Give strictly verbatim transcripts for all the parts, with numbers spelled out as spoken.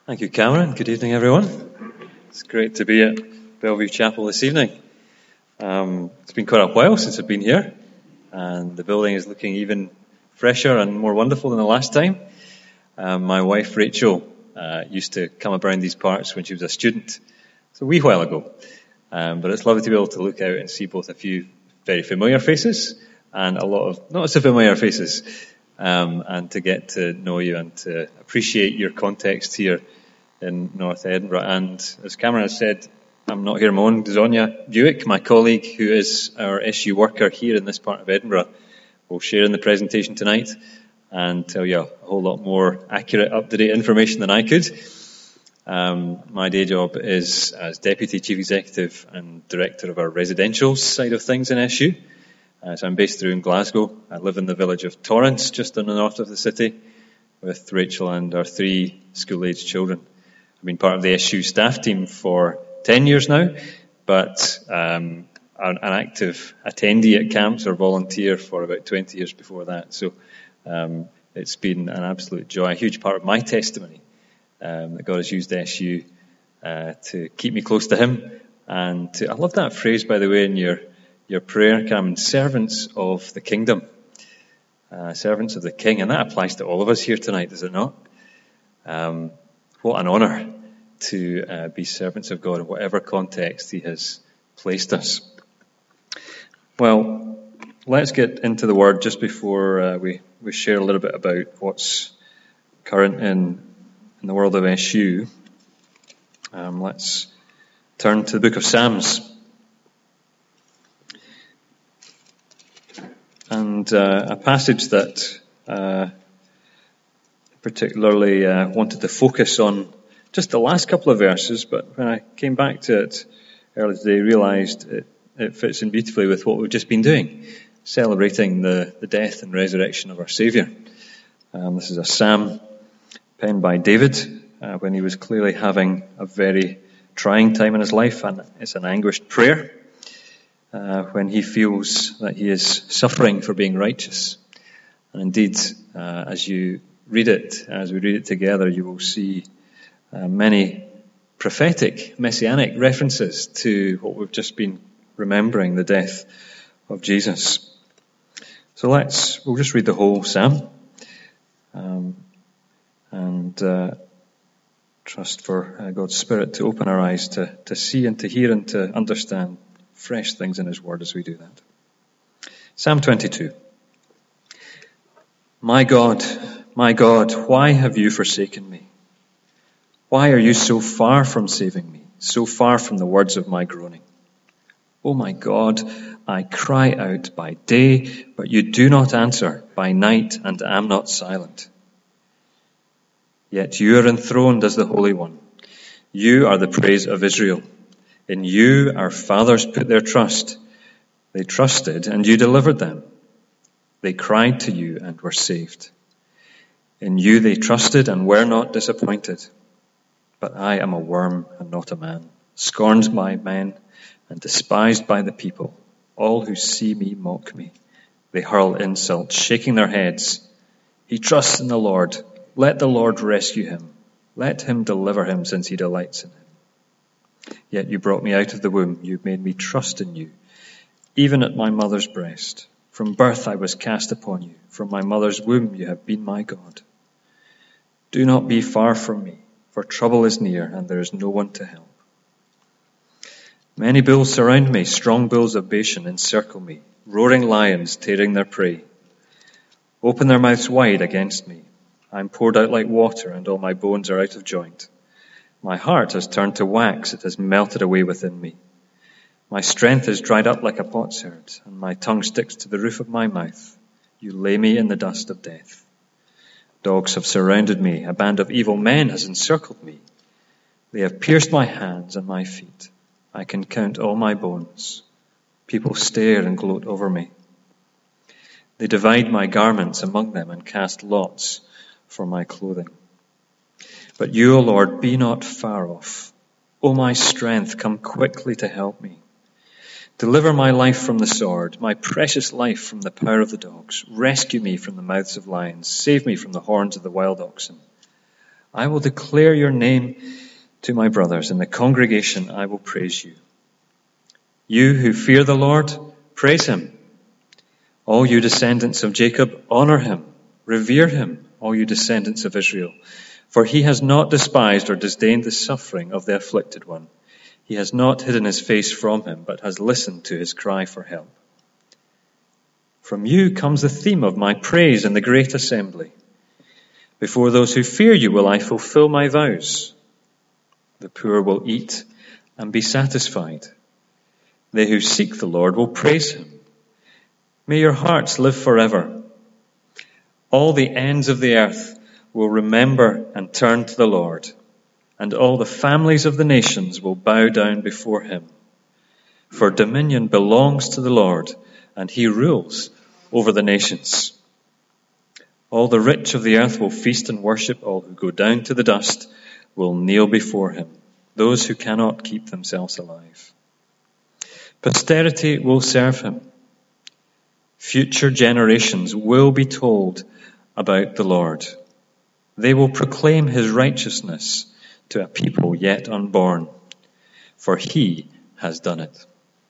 Thank you, Cameron. Good evening, everyone. It's great to be at Bellevue Chapel this evening. Um, it's been quite a while since I've been here, and the building is looking even fresher and more wonderful than the last time. Um, my wife, Rachel, uh, used to come around these parts when she was a student. It's a wee while ago. Um, but it's lovely to be able to look out and see both a few very familiar faces and a lot of not so familiar faces, um, and to get to know you and to appreciate your context here in North Edinburgh. And as Cameron has said, I'm not here on my own. Zonia Buick, my colleague, who is our S U worker here in this part of Edinburgh, will share in the presentation tonight and tell you a whole lot more accurate, up-to-date information than I could. Um, my day job is as Deputy Chief Executive and Director of our residential side of things in S U. Uh, so I'm based through in Glasgow. I live in the village of Torrance, just in the north of the city, with Rachel and our three school-aged children. I've been part of the S U staff team for ten years now, but um, an, an active attendee at camps or volunteer for about twenty years before that. So um, it's been an absolute joy, a huge part of my testimony, um, that God has used S U uh, to keep me close to Him. And to, I love that phrase, by the way, in your, your prayer, Cameron, servants of the kingdom, uh, servants of the King. And that applies to all of us here tonight, does it not? Um, what an honour to uh, be servants of God in whatever context He has placed us. Well, let's get into the Word just before uh, we, we share a little bit about what's current in, in the world of S U. Um, let's turn to the book of Psalms. And uh, a passage that uh, particularly uh, wanted to focus on just the last couple of verses, but when I came back to it earlier today, I realised it, it fits in beautifully with what we've just been doing, celebrating the, the death and resurrection of our Saviour. Um, this is a psalm penned by David uh, when he was clearly having a very trying time in his life, and it's an anguished prayer uh, when he feels that he is suffering for being righteous. And indeed, uh, as you read it, as we read it together, you will see Uh, many prophetic, messianic references to what we've just been remembering, the death of Jesus. So let's, we'll just read the whole psalm um, and uh, trust for uh, God's Spirit to open our eyes to, to see and to hear and to understand fresh things in His Word as we do that. Psalm twenty-two. My God, my God, why have you forsaken me? Why are you so far from saving me, so far from the words of my groaning? Oh my God, I cry out by day, but you do not answer, by night, and am not silent. Yet you are enthroned as the Holy One. You are the praise of Israel. In you our fathers put their trust. They trusted, and you delivered them. They cried to you and were saved. In you they trusted and were not disappointed. But I am a worm and not a man, scorned by men and despised by the people. All who see me mock me. They hurl insults, shaking their heads. He trusts in the Lord. Let the Lord rescue him. Let him deliver him, since he delights in him. Yet you brought me out of the womb. You made me trust in you, even at my mother's breast. From birth I was cast upon you. From my mother's womb you have been my God. Do not be far from me, for trouble is near, and there is no one to help. Many bulls surround me, strong bulls of Bashan encircle me, roaring lions tearing their prey. Open their mouths wide against me. I am poured out like water, and all my bones are out of joint. My heart has turned to wax, it has melted away within me. My strength is dried up like a potsherd, and my tongue sticks to the roof of my mouth. You lay me in the dust of death. Dogs have surrounded me. A band of evil men has encircled me. They have pierced my hands and my feet. I can count all my bones. People stare and gloat over me. They divide my garments among them and cast lots for my clothing. But you, O Lord, be not far off. O my strength, come quickly to help me. Deliver my life from the sword, my precious life from the power of the dogs. Rescue me from the mouths of lions. Save me from the horns of the wild oxen. I will declare your name to my brothers. In the congregation I will praise you. You who fear the Lord, praise him. All you descendants of Jacob, honor him. Revere him, all you descendants of Israel. For he has not despised or disdained the suffering of the afflicted one. He has not hidden his face from him, but has listened to his cry for help. From you comes the theme of my praise in the great assembly. Before those who fear you will I fulfill my vows. The poor will eat and be satisfied. They who seek the Lord will praise him. May your hearts live forever. All the ends of the earth will remember and turn to the Lord, and all the families of the nations will bow down before him. For dominion belongs to the Lord, and he rules over the nations. All the rich of the earth will feast and worship. All who go down to the dust will kneel before him, those who cannot keep themselves alive. Posterity will serve him. Future generations will be told about the Lord. They will proclaim his righteousness to a people yet unborn, for he has done it.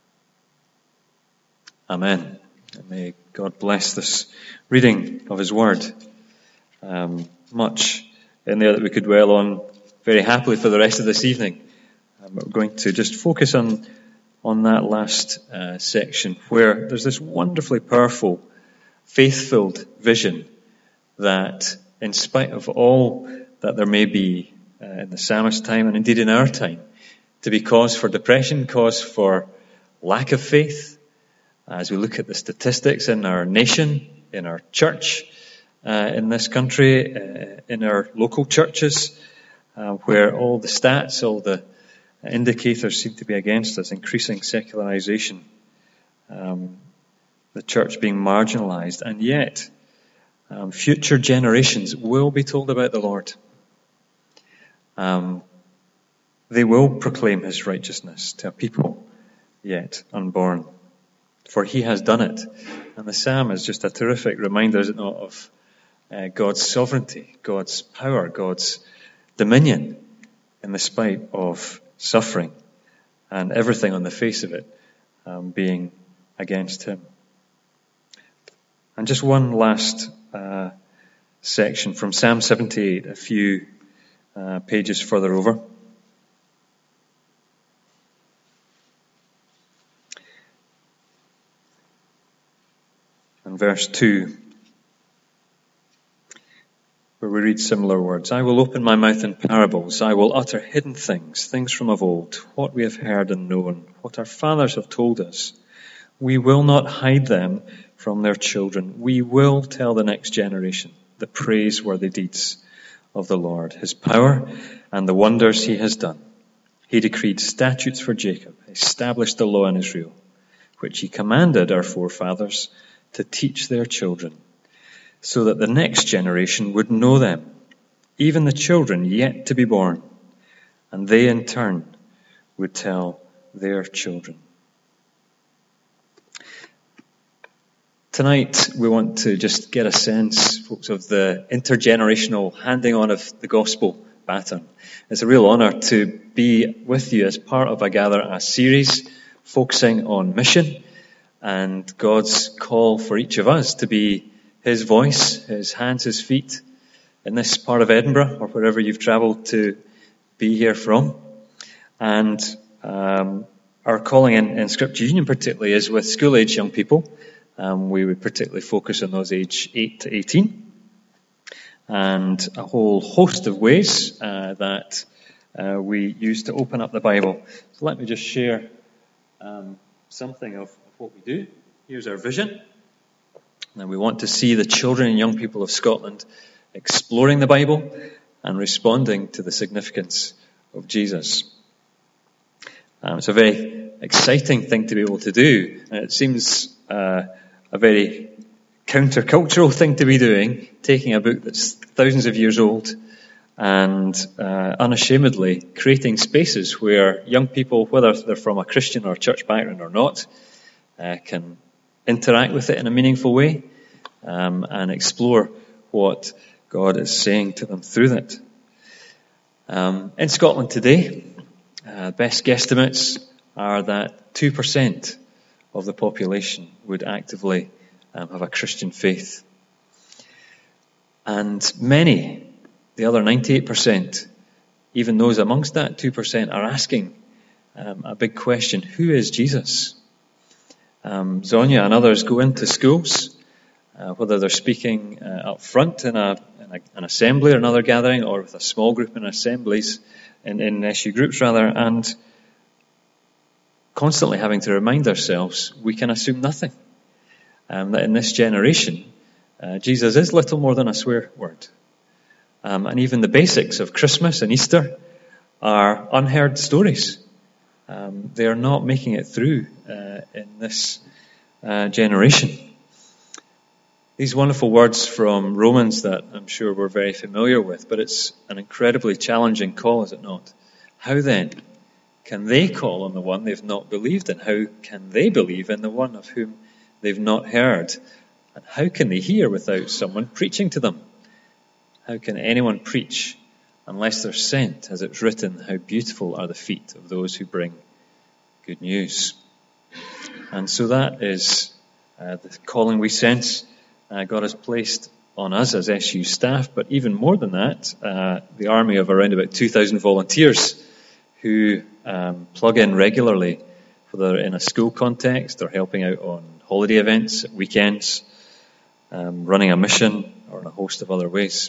Amen. And may God bless this reading of his word. Um, much in there that we could dwell on very happily for the rest of this evening. Um, we're going to just focus on, on that last uh, section where there's this wonderfully powerful, faith-filled vision that in spite of all that there may be uh, in the psalmist's time and indeed in our time, to be cause for depression, cause for lack of faith, as we look at the statistics in our nation, in our church, uh, in this country, uh, in our local churches, uh, where all the stats, all the indicators seem to be against us, increasing secularization, um, the church being marginalized, and yet um, future generations will be told about the Lord. Um, they will proclaim his righteousness to a people yet unborn. For he has done it. And the psalm is just a terrific reminder, is it not, of uh, God's sovereignty, God's power, God's dominion in the spite of suffering and everything on the face of it um, being against him. And just one last uh, section from Psalm seventy-eight, a few uh, pages further over. And verse two, where we read similar words. I will open my mouth in parables. I will utter hidden things, things from of old, what we have heard and known, what our fathers have told us. We will not hide them from their children. We will tell the next generation the praiseworthy deeds of the Lord, his power and the wonders he has done. He decreed statutes for Jacob, established the law in Israel, which he commanded our forefathers to teach their children, so that the next generation would know them, even the children yet to be born, and they in turn would tell their children. Tonight we want to just get a sense, folks, of the intergenerational handing on of the gospel baton. It's a real honour to be with you as part of a Gather a series focusing on mission and God's call for each of us to be his voice, his hands, his feet in this part of Edinburgh or wherever you've travelled to be here from. And um, our calling in, in Scripture Union particularly is with school-age young people. Um, we would particularly focus on those age eight to eighteen. And a whole host of ways uh, that uh, we use to open up the Bible. So let me just share um, something of what we do. Here's our vision. And we want to see the children and young people of Scotland exploring the Bible and responding to the significance of Jesus. Um, it's a very exciting thing to be able to do. And it seems uh, a very countercultural thing to be doing, taking a book that's thousands of years old and uh, unashamedly creating spaces where young people, whether they're from a Christian or church background or not, uh, can interact with it in a meaningful way um, and explore what God is saying to them through it. Um, in Scotland today, uh, best guesstimates are that two percent of the population would actively um, have a Christian faith. And many, the other ninety-eight percent, even those amongst that two percent, are asking um, a big question: who is Jesus? Um, Zonia and others go into schools, uh, whether they're speaking uh, up front in, a, in a, an assembly or another gathering, or with a small group in assemblies, in, in S U groups rather, and constantly having to remind ourselves we can assume nothing. Um, that in this generation, uh, Jesus is little more than a swear word. Um, and even the basics of Christmas and Easter are unheard stories. Um, they are not making it through uh, in this uh, generation. These wonderful words from Romans that I'm sure we're very familiar with, but it's an incredibly challenging call, is it not? How then can they call on the one they've not believed in? How can they believe in the one of whom they've not heard? And how can they hear without someone preaching to them? How can anyone preach unless they're sent? As it's written, how beautiful are the feet of those who bring good news. And so that is uh, the calling we sense uh, God has placed on us as S U staff, but even more than that, uh, the army of around about two thousand volunteers who um, plug in regularly, whether in a school context or helping out on holiday events, weekends, um, running a mission, or in a host of other ways.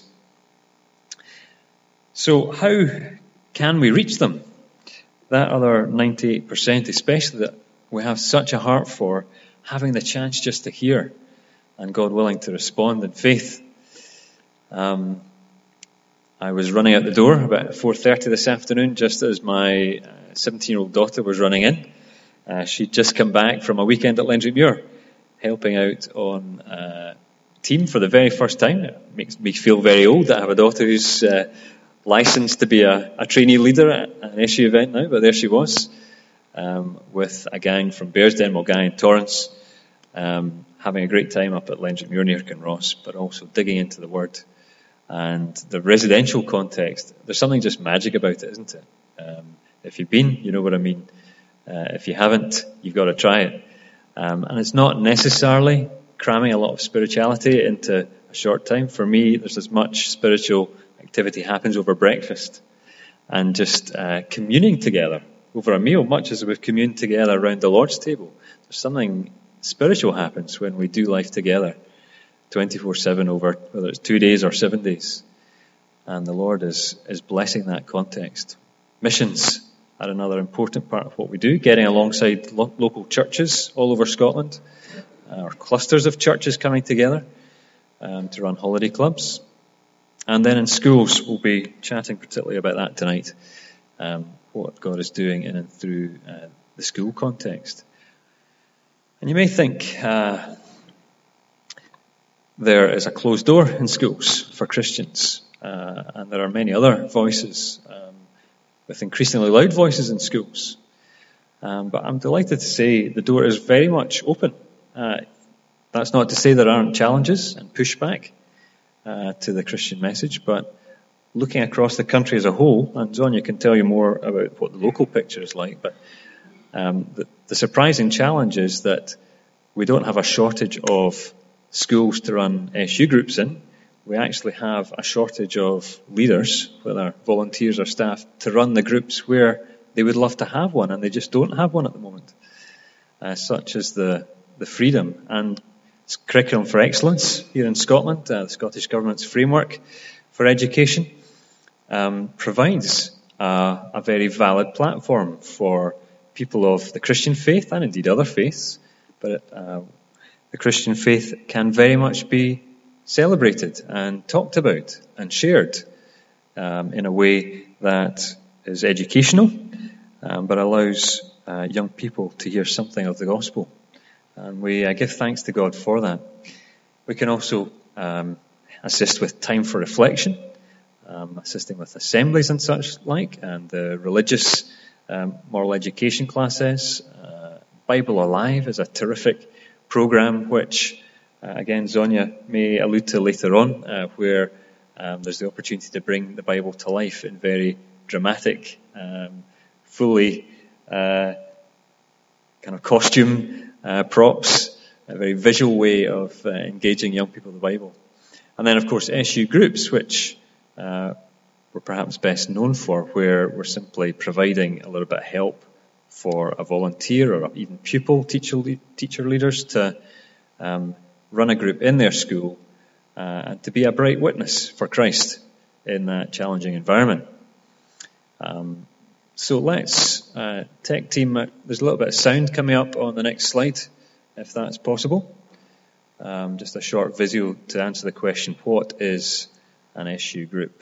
So how can we reach them? That other ninety-eight percent, especially, that we have such a heart for, having the chance just to hear, and God willing to respond in faith. Um, I was running out the door about four thirty this afternoon, just as my seventeen-year-old daughter was running in. Uh, she'd just come back from a weekend at Lendrickmuir, helping out on a team for the very first time. It makes me feel very old that I have a daughter who's uh, licensed to be a, a trainee leader at an S U event now, but there she was, um, with a gang from Bearsden, Mulgai and Torrance, um, having a great time up at Lendrickmuir near Kinross, but also digging into the Word. And the residential context, there's something just magic about it, isn't it? Um, if you've been, you know what I mean. Uh, if you haven't, you've got to try it. Um, and it's not necessarily cramming a lot of spirituality into a short time. For me, there's as much spiritual activity happens over breakfast and just uh, communing together over a meal, much as we've communed together around the Lord's table. There's something spiritual happens when we do life together twenty-four seven over whether it's two days or seven days. And the Lord is, is blessing that context. Missions are another important part of what we do, getting alongside lo- local churches all over Scotland, uh, or clusters of churches coming together um, to run holiday clubs. And then in schools, we'll be chatting particularly about that tonight, um, what God is doing in and through uh, the school context. And you may think uh, there is a closed door in schools for Christians, uh, and there are many other voices, um, with increasingly loud voices in schools. Um, but I'm delighted to say the door is very much open. Uh, that's not to say there aren't challenges and pushback Uh, to the Christian message, but looking across the country as a whole, and Zonia can tell you more about what the local picture is like, but um, the, the surprising challenge is that we don't have a shortage of schools to run S U groups in. We actually have a shortage of leaders, whether volunteers or staff, to run the groups where they would love to have one, and they just don't have one at the moment. Uh, such as the, the freedom and Curriculum for Excellence here in Scotland, uh, the Scottish Government's framework for education, um, provides uh, a very valid platform for people of the Christian faith and indeed other faiths. But uh, the Christian faith can very much be celebrated and talked about and shared um, in a way that is educational, um, but allows uh, young people to hear something of the gospel. And we uh, give thanks to God for that. We can also um, assist with time for reflection, um, assisting with assemblies and such like, and the religious um, moral education classes. Uh, Bible Alive is a terrific program which, uh, again, Zonia may allude to later on, uh, where um, there's the opportunity to bring the Bible to life in very dramatic, um, fully uh, kind of costume uh, props, a very visual way of uh, engaging young people with the Bible. And then, of course, S U groups, which uh, we're perhaps best known for, where we're simply providing a little bit of help for a volunteer or even pupil teacher, teacher leaders to um, run a group in their school uh, and to be a bright witness for Christ in that challenging environment. Um, so let's, uh, tech team, uh, there's a little bit of sound coming up on the next slide, if that's possible. Um, just a short video to answer the question, what is an S U group?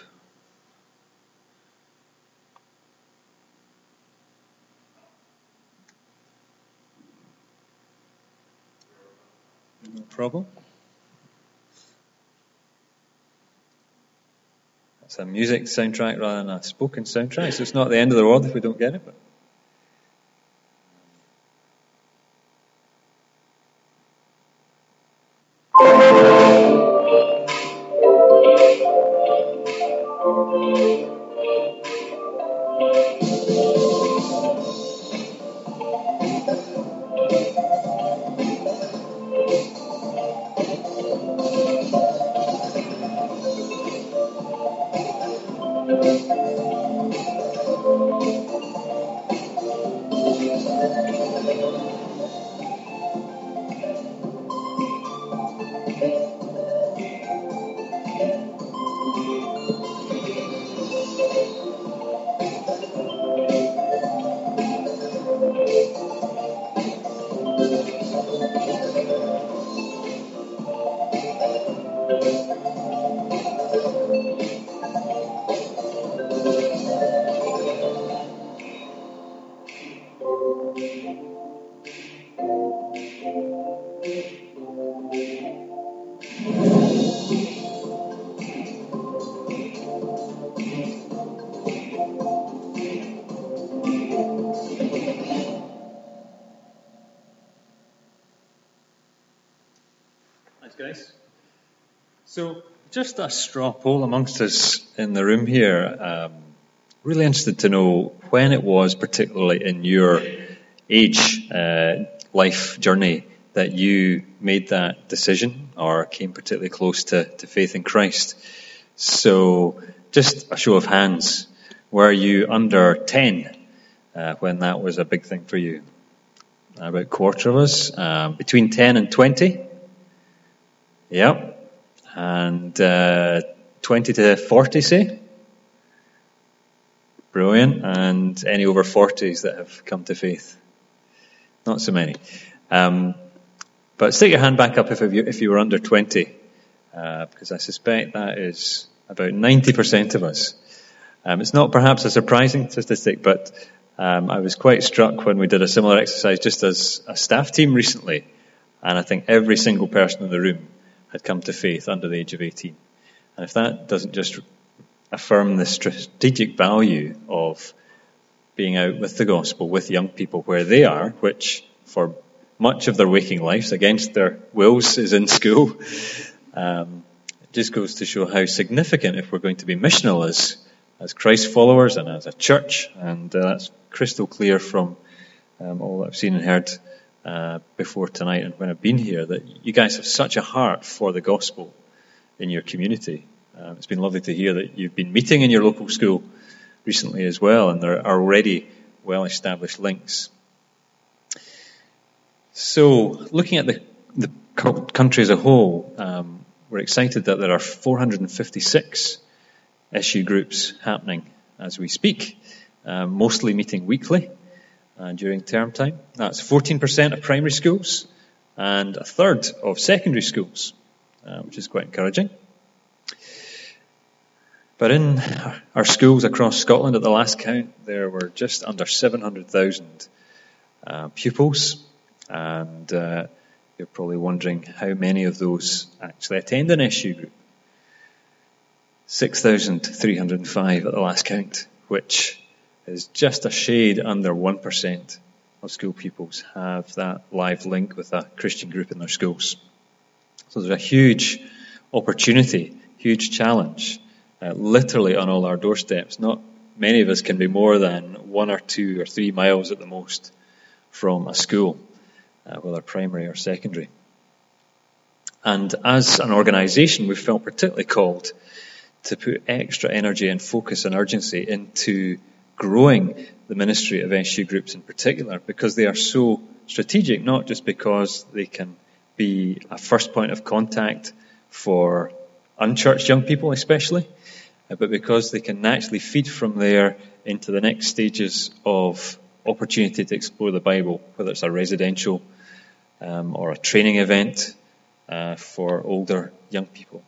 No problem. It's a music soundtrack rather than a spoken soundtrack, so it's not the end of the world if we don't get it. But thanks, guys. So, just a straw poll amongst us in the room here. Um, really interested to know when it was, particularly in your age, uh, life journey, that you made that decision or came particularly close to, to faith in Christ. So, just a show of hands. Were you under ten uh, when that was a big thing for you? About a quarter of us. Um, between ten and twenty? Yep. And uh, twenty to forty, say? Brilliant. And any over forties that have come to faith? Not so many. Um, but stick your hand back up if you, if you were under twenty, uh, because I suspect that is about ninety percent of us. Um, it's not perhaps a surprising statistic, but um, I was quite struck when we did a similar exercise just as a staff team recently, and I think every single person in the room had come to faith under the age of eighteen. And if that doesn't just affirm the strategic value of being out with the gospel, with young people where they are, which for much of their waking lives, against their wills, is in school, um, it just goes to show how significant, if we're going to be missional as, as Christ followers and as a church, and uh, that's crystal clear from um, all that I've seen and heard Uh, before tonight and when I've been here, that you guys have such a heart for the gospel in your community. Um, it's been lovely to hear that you've been meeting in your local school recently as well, and there are already well-established links. So, looking at the, the country as a whole, um, we're excited that there are four hundred fifty-six S U groups happening as we speak, um, mostly meeting weekly. Uh, during term time. That's fourteen percent of primary schools and a third of secondary schools, uh, which is quite encouraging. But in our schools across Scotland, at the last count, there were just under seven hundred thousand uh, pupils, and uh, you're probably wondering how many of those actually attend an S U group. six thousand three hundred five at the last count, which is just a shade under one percent of school pupils have that live link with a Christian group in their schools. So there's a huge opportunity, huge challenge uh, literally on all our doorsteps. Not many of us can be more than one or two or three miles at the most from a school, uh, whether primary or secondary. And as an organisation, we felt particularly called to put extra energy and focus and urgency into growing the ministry of S U groups in particular, because they are so strategic, not just because they can be a first point of contact for unchurched young people especially, but because they can naturally feed from there into the next stages of opportunity to explore the Bible, whether it's a residential um, or a training event uh, for older young people.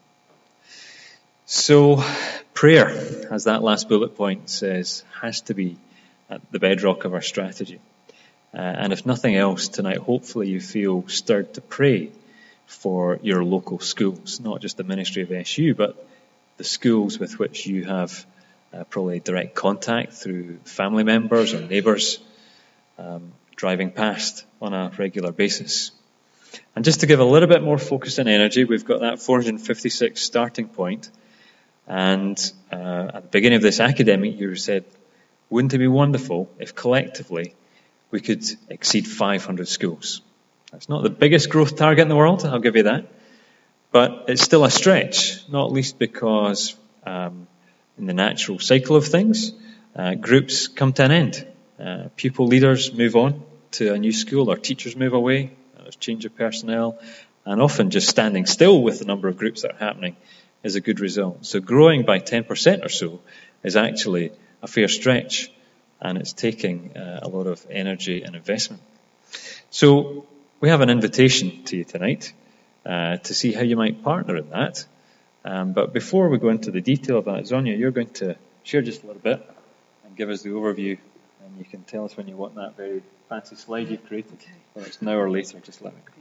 So prayer, as that last bullet point says, has to be at the bedrock of our strategy. Uh, and if nothing else, tonight, hopefully you feel stirred to pray for your local schools, not just the ministry of S U, but the schools with which you have uh, probably direct contact through family members or neighbours um, driving past on a regular basis. And just to give a little bit more focus and energy, we've got that four hundred fifty-six starting point. And uh, at the beginning of this academic year, we said, wouldn't it be wonderful if collectively we could exceed five hundred schools? That's not the biggest growth target in the world, I'll give you that. But it's still a stretch, not least because um, in the natural cycle of things, uh, groups come to an end. Uh, pupil leaders move on to a new school, or teachers move away, there's change of personnel, and often just standing still with the number of groups that are happening is a good result. So growing by ten percent or so is actually a fair stretch, and it's taking uh, a lot of energy and investment. So we have an invitation to you tonight uh, to see how you might partner in that. Um, but before we go into the detail of that, Zonia, you're going to share just a little bit and give us the overview, and you can tell us when you want that very fancy slide you've created. Okay. Whether it's now or later, just let me know.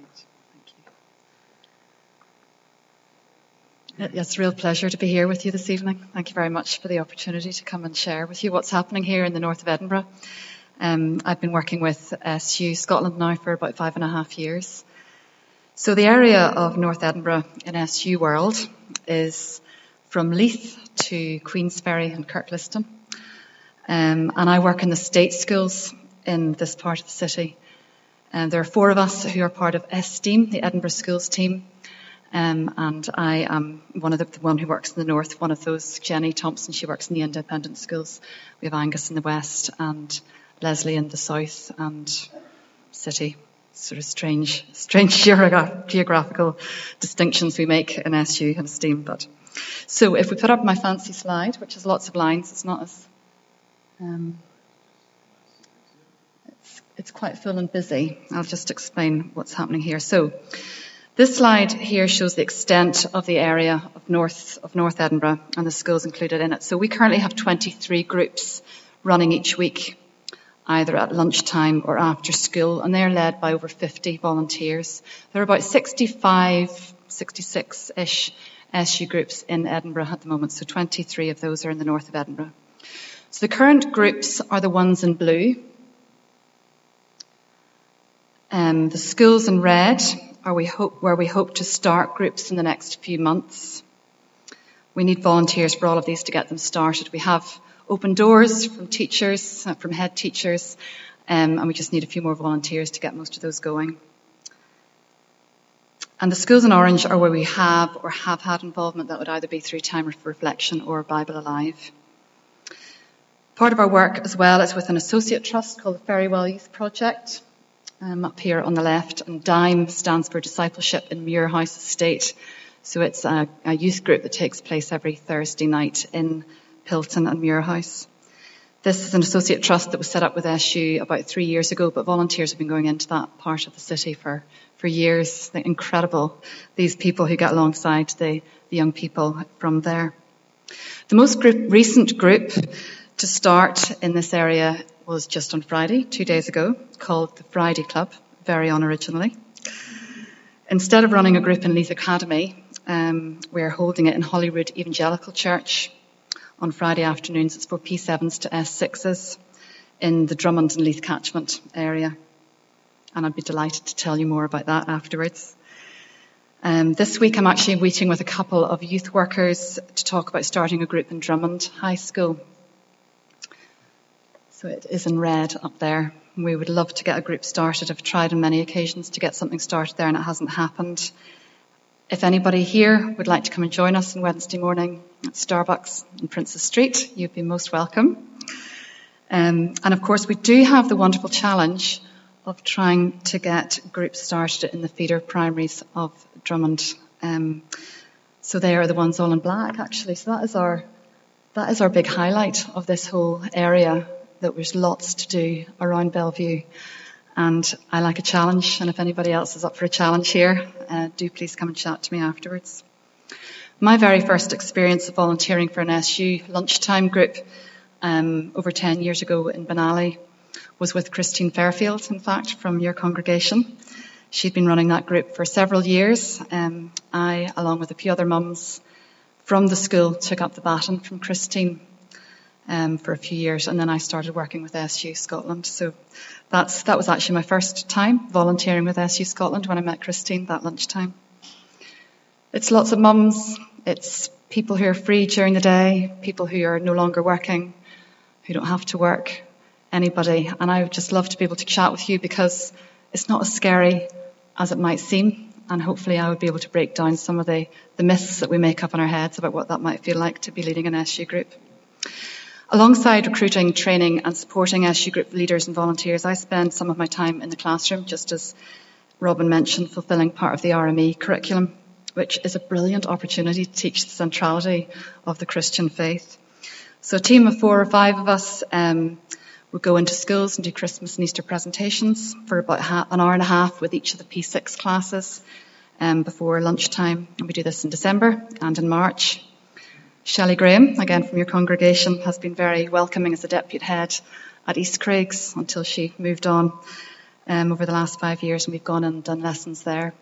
It's a real pleasure to be here with you this evening. Thank you very much for the opportunity to come and share with you what's happening here in the north of Edinburgh. Um, I've been working with S U Scotland now for about five and a half years. So the area of North Edinburgh in S U world is from Leith to Queensferry and Kirkliston. Um, and I work in the state schools in this part of the city. And there are four of us who are part of ESTEAM, the Edinburgh Schools team. Um, and I am one of the, the one who works in the north, one of those, Jenny Thompson, she works in the independent schools. We have Angus in the west and Leslie in the south and city. Sort of strange, strange geogra- geographical distinctions we make in S U and STEAM. But so if we put up my fancy slide, which has lots of lines, it's not as, um, it's, it's quite full and busy. I'll just explain what's happening here. So this slide here shows the extent of the area of North of North Edinburgh and the schools included in it. So we currently have twenty-three groups running each week, either at lunchtime or after school, and they're led by over fifty volunteers. There are about sixty-five, sixty-six-ish S U groups in Edinburgh at the moment, so twenty-three of those are in the north of Edinburgh. So the current groups are the ones in blue. Um, the schools in red are we hope, where we hope to start groups in the next few months. We need volunteers for all of these to get them started. We have open doors from teachers, uh, from head teachers, um, and we just need a few more volunteers to get most of those going. And the schools in orange are where we have or have had involvement that would either be through Time for Reflection or Bible Alive. Part of our work as well is with an associate trust called the Ferrywell Youth Project. Um, up here on the left, and DIME stands for Discipleship in Muirhouse Estate. So it's a, a youth group that takes place every Thursday night in Pilton and Muirhouse. This is an associate trust that was set up with S U about three years ago, but volunteers have been going into that part of the city for, for years. They're incredible, these people who get alongside the, the young people from there. The most group, recent group to start in this area was just on Friday, two days ago, called the Friday Club, very unoriginally. Instead of running a group in Leith Academy, um, we're holding it in Holyrood Evangelical Church on Friday afternoons. It's for P sevens to S sixes in the Drummond and Leith catchment area. And I'd be delighted to tell you more about that afterwards. Um, this week I'm actually meeting with a couple of youth workers to talk about starting a group in Drummond High School. So it is in red up there. We would love to get a group started. I've tried on many occasions to get something started there and it hasn't happened. If anybody here would like to come and join us on Wednesday morning at Starbucks in Princes Street, you'd be most welcome. Um, and of course we do have the wonderful challenge of trying to get groups started in the feeder primaries of Drummond. Um, so they are the ones all in black, actually. So that is our that is our big highlight of this whole area, that there's lots to do around Bellevue. And I like a challenge, and if anybody else is up for a challenge here, uh, do please come and chat to me afterwards. My very first experience of volunteering for an S U lunchtime group um, over ten years ago in Benally was with Christine Fairfield, in fact, from your congregation. She'd been running that group for several years. Um, I, along with a few other mums from the school, took up the baton from Christine um, for a few years, and then I started working with S U Scotland. So that's that was actually my first time volunteering with S U Scotland when I met Christine that lunchtime. It's lots of mums. It's people who are free during the day, people who are no longer working, who don't have to work, anybody. And I would just love to be able to chat with you, because it's not as scary as it might seem. And hopefully I would be able to break down some of the, the myths that we make up in our heads about what that might feel like to be leading an S U group. Alongside recruiting, training and supporting S U group leaders and volunteers, I spend some of my time in the classroom, just as Robin mentioned, fulfilling part of the R M E curriculum, which is a brilliant opportunity to teach the centrality of the Christian faith. So a team of four or five of us um, would go into schools and do Christmas and Easter presentations for about ha- an hour and a half with each of the P six classes um, before lunchtime. And we do this in December and in March. Shelley Graham, again from your congregation, has been very welcoming as the deputy head at East Craigs until she moved on um, over the last five years, and we've gone and done lessons there.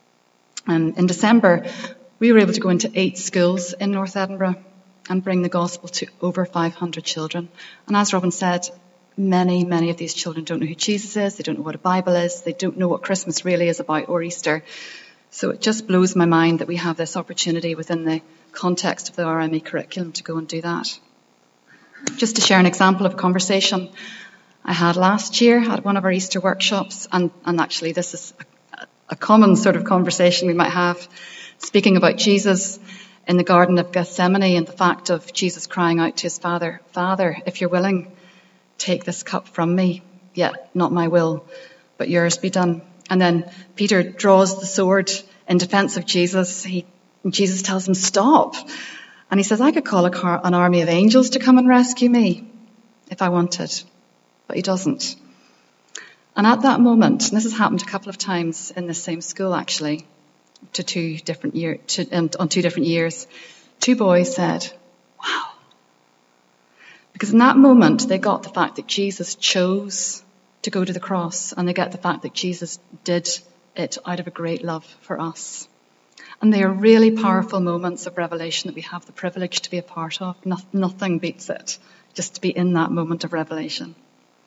And in December, we were able to go into eight schools in North Edinburgh and bring the gospel to over five hundred children. And as Robin said, many, many of these children don't know who Jesus is, they don't know what a Bible is, they don't know what Christmas really is about, or Easter. So it just blows my mind that we have this opportunity within the context of the R M E curriculum to go and do that. Just to share an example of a conversation I had last year at one of our Easter workshops, and, and actually this is a, a common sort of conversation we might have, speaking about Jesus in the Garden of Gethsemane and the fact of Jesus crying out to his Father, Father, if you're willing, take this cup from me, yet not my will, but yours be done. And then Peter draws the sword in defense of Jesus. He, Jesus tells him, stop. And he says, I could call a car, an army of angels to come and rescue me if I wanted, but he doesn't. And at that moment, and this has happened a couple of times in this same school actually, to two different year, to, um, on two different years, two boys said, wow. Because in that moment, they got the fact that Jesus chose to go to the cross, and they get the fact that Jesus did it out of a great love for us. And they are really powerful moments of revelation that we have the privilege to be a part of. No, nothing beats it, just to be in that moment of revelation.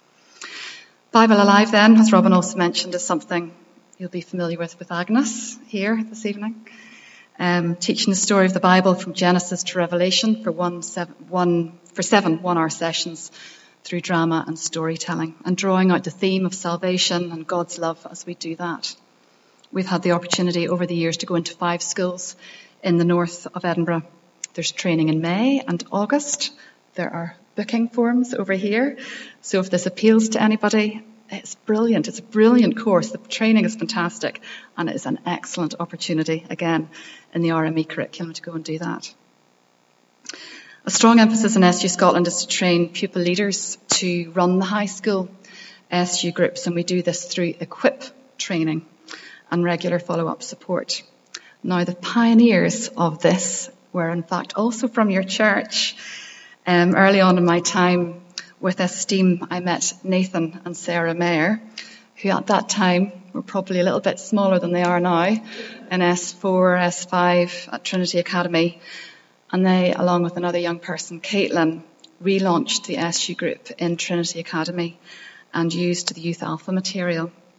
Bible Alive then, as Robin also mentioned, is something you'll be familiar with with Agnes here this evening. Um, teaching the story of the Bible from Genesis to Revelation for one, seven, one, for seven one-hour sessions through drama and storytelling, and drawing out the theme of salvation and God's love as we do that. We've had the opportunity over the years to go into five schools in the north of Edinburgh. There's training in May and August. There are booking forms over here. So if this appeals to anybody, it's brilliant. It's a brilliant course. The training is fantastic, and it is an excellent opportunity, again, in the R M E curriculum to go and do that. A strong emphasis in S U Scotland is to train pupil leaders to run the high school S U groups, and we do this through equip training and regular follow-up support. Now, the pioneers of this were, in fact, also from your church. Um, early on in my time with Esteem, I met Nathan and Sarah Mayer, who at that time were probably a little bit smaller than they are now, in S four, S five at Trinity Academy. And they, along with another young person, Caitlin, relaunched the S U group in Trinity Academy and used the Youth Alpha material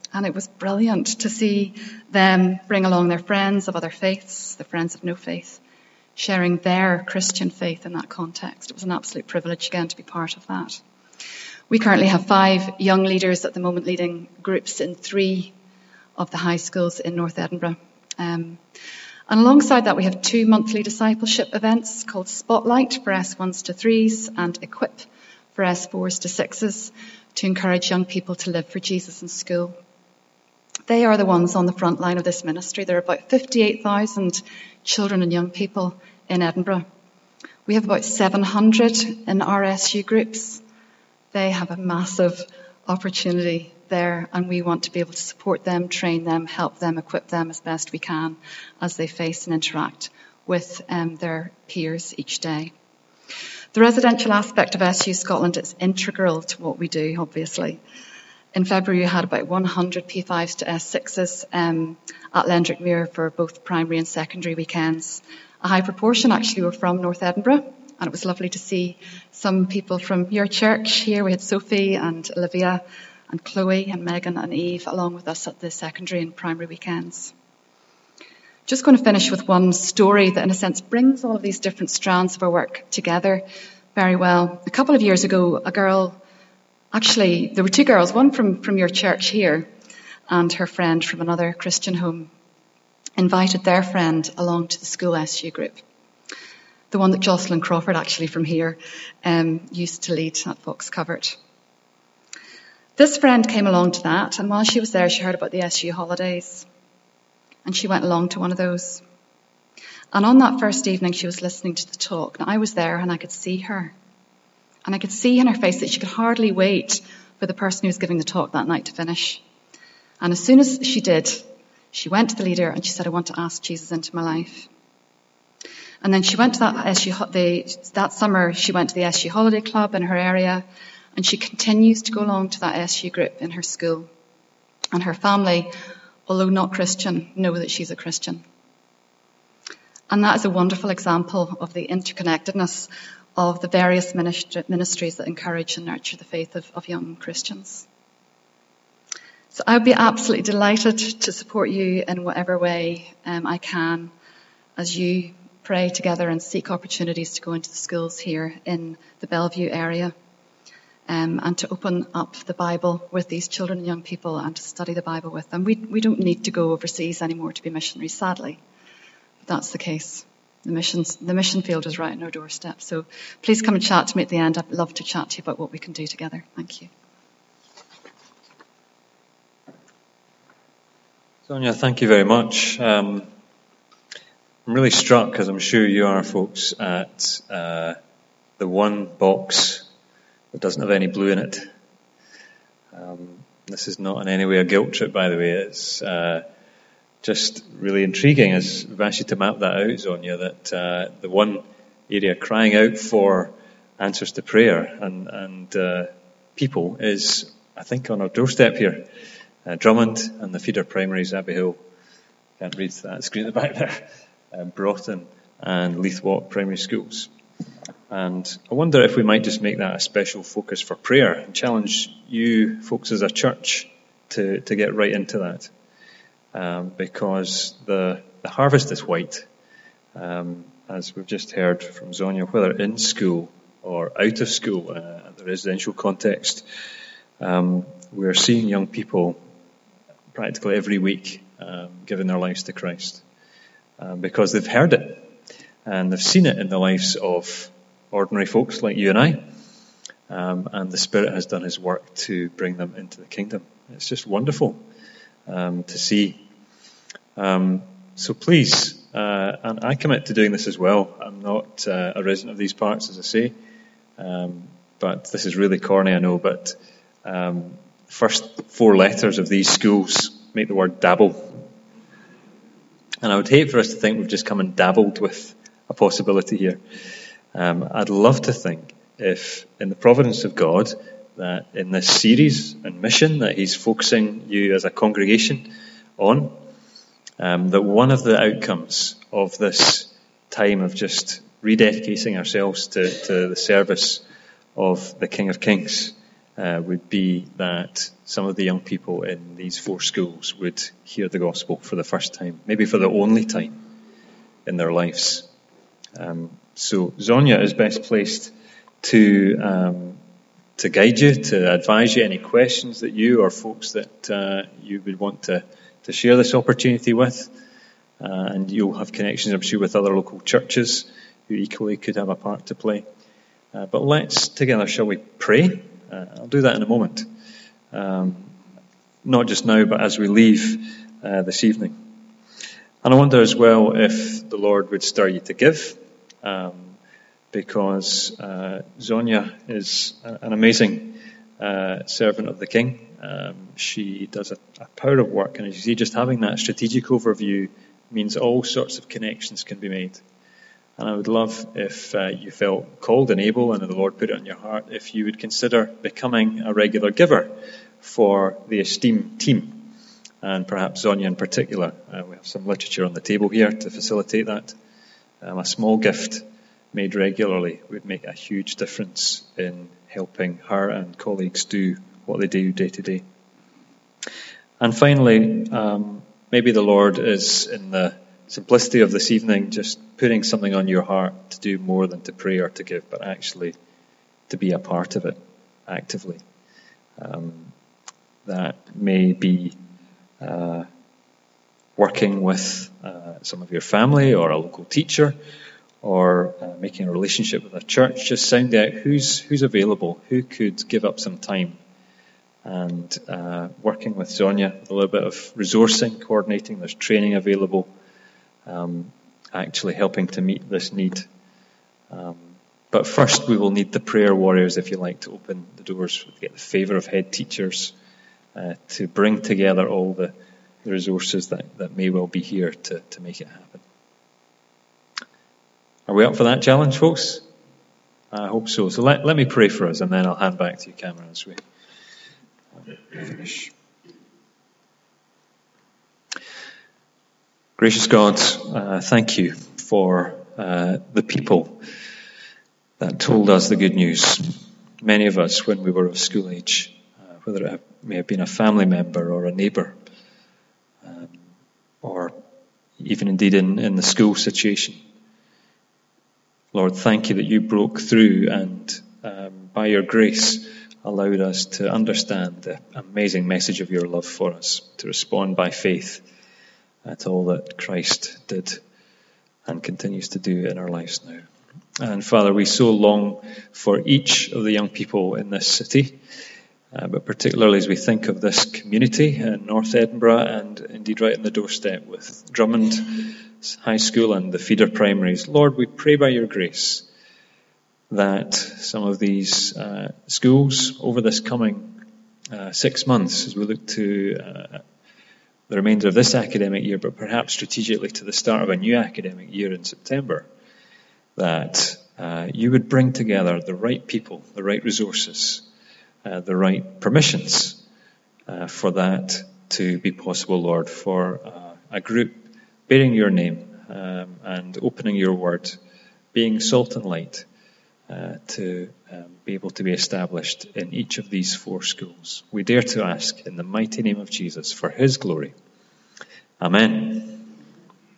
And it was brilliant to see them bring along their friends of other faiths, the friends of no faith, sharing their Christian faith in that context. It was an absolute privilege again to be part of that. We currently have five young leaders at the moment leading groups in three of the high schools in North Edinburgh. Um, and alongside that, we have two monthly discipleship events called Spotlight for S ones to threes and Equip for S fours to sixes to encourage young people to live for Jesus in school. They are the ones on the front line of this ministry. There are about fifty-eight thousand children and young people in Edinburgh. We have about seven hundred in R S U groups. They have a massive opportunity there, and we want to be able to support them, train them, help them, equip them as best we can as they face and interact with um, their peers each day. The residential aspect of S U Scotland is integral to what we do, obviously. In February, we had about one hundred P fives to S sixes um, at Lendrickmere for both primary and secondary weekends. A high proportion actually were from North Edinburgh, and it was lovely to see some people from your church here. We had Sophie and Olivia and Chloe and Megan and Eve along with us at the secondary and primary weekends. Just going to finish with one story that in a sense brings all of these different strands of our work together very well. A couple of years ago, a girl, actually there were two girls, one from, from your church here and her friend from another Christian home, invited their friend along to the school S U group. The one that Jocelyn Crawford, actually from here, um, used to lead at Fox Covert. This friend came along to that, and while she was there, she heard about the S U holidays. And she went along to one of those. And on that first evening, she was listening to the talk. Now, I was there, and I could see her. And I could see in her face that she could hardly wait for the person who was giving the talk that night to finish. And as soon as she did, she went to the leader, and she said, I want to ask Jesus into my life. And then she went to that S U, the, that summer, she went to the S U Holiday Club in her area, and she continues to go along to that S U group in her school. And her family, although not Christian, know that she's a Christian. And that is a wonderful example of the interconnectedness of the various ministries that encourage and nurture the faith of, of young Christians. So I would be absolutely delighted to support you in whatever way um, I can as you pray together and seek opportunities to go into the schools here in the Bellevue area um, and to open up the Bible with these children and young people and to study the Bible with them. We, we don't need to go overseas anymore to be missionaries, sadly. But that's the case. The, missions, the mission field is right on our doorstep. So please come and chat to me at the end. I'd love to chat to you about what we can do together. Thank you. Sonia, thank you very much. Um, I'm really struck, as I'm sure you are, folks, at uh, the one box that doesn't have any blue in it. Um, this is not in any way a guilt trip, by the way. It's uh, just really intriguing, as we've asked you to map that out, Sonia, that uh, the one area crying out for answers to prayer and, and uh, people is, I think, on our doorstep here. Uh, Drummond and the feeder primaries, Abbey Hill, can't read that screen at the back there, uh, Broughton and Leith Walk primary schools. And I wonder if we might just make that a special focus for prayer and challenge you folks as a church to, to get right into that. Um, because the, the harvest is white, um, as we've just heard from Sonia, whether in school or out of school, uh, in the residential context. Um, we're seeing young people practically every week um, giving their lives to Christ um, because they've heard it and they've seen it in the lives of ordinary folks like you and I, um, and the Spirit has done His work to bring them into the kingdom. It's just wonderful um, to see. Um, so please, uh, and I commit to doing this as well. I'm not uh, a resident of these parts, as I say, um, but this is really corny, I know, but Um, first four letters of these schools make the word dabble. And I would hate for us to think we've just come and dabbled with a possibility here. Um, I'd love to think if, in the providence of God, that in this series and mission that He's focusing you as a congregation on, um, that one of the outcomes of this time of just rededicating ourselves to, to the service of the King of Kings uh, would be that some of the young people in these four schools would hear the gospel for the first time, maybe for the only time in their lives. Um, so Zonia is best placed to um, to guide you, to advise you, any questions that you or folks that uh, you would want to, to share this opportunity with. Uh, and you'll have connections, I'm sure, with other local churches who equally could have a part to play. Uh, but let's together, shall we pray? Uh, I'll do that in a moment. Um, not just now, but as we leave uh, this evening. And I wonder as well if the Lord would stir you to give, um, because uh, Zonia is an amazing uh, servant of the King. Um, she does a, a power of work, and as you see, just having that strategic overview means all sorts of connections can be made. And I would love if uh, you felt called and able, and the Lord put it on your heart, if you would consider becoming a regular giver for the Esteem team, and perhaps Zonia in particular. Uh, we have some literature on the table here to facilitate that. Um, a small gift made regularly would make a huge difference in helping her and colleagues do what they do day to day. And finally, um, maybe the Lord is, in the simplicity of this evening, just putting something on your heart to do more than to pray or to give, but actually to be a part of it actively. Um, that may be uh, working with uh, some of your family or a local teacher, or uh, making a relationship with a church. Just sound out who's who's available, who could give up some time, and uh, working with Zonia with a little bit of resourcing, coordinating. There's training available, um, actually helping to meet this need. Um, but first we will need the prayer warriors, if you like, to open the doors, to get the favour of head teachers, uh, to bring together all the, the resources that, that may well be here to, to make it happen. Are we up for that challenge, folks? I hope so. So let, let me pray for us, and then I'll hand back to you, Cameron, as we finish. Gracious God, uh, thank you for uh, the people that told us the good news. Many of us, when we were of school age, uh, whether it may have been a family member or a neighbour, um, or even indeed in, in the school situation. Lord, thank you that you broke through and um, by your grace allowed us to understand the amazing message of your love for us, to respond by faith at all that Christ did and continues to do in our lives now. And Father, we so long for each of the young people in this city, uh, but particularly as we think of this community in North Edinburgh and indeed right in the doorstep with Drummond High School and the feeder primaries. Lord, we pray by your grace that some of these uh, schools over this coming uh, six months, as we look to uh, the remainder of this academic year, but perhaps strategically to the start of a new academic year in September, that uh, you would bring together the right people, the right resources, uh, the right permissions uh, for that to be possible, Lord, for uh, a group bearing your name um, and opening your word, being salt and light, uh, to um, be able to be established in each of these four schools. We dare to ask in the mighty name of Jesus for his glory. Amen.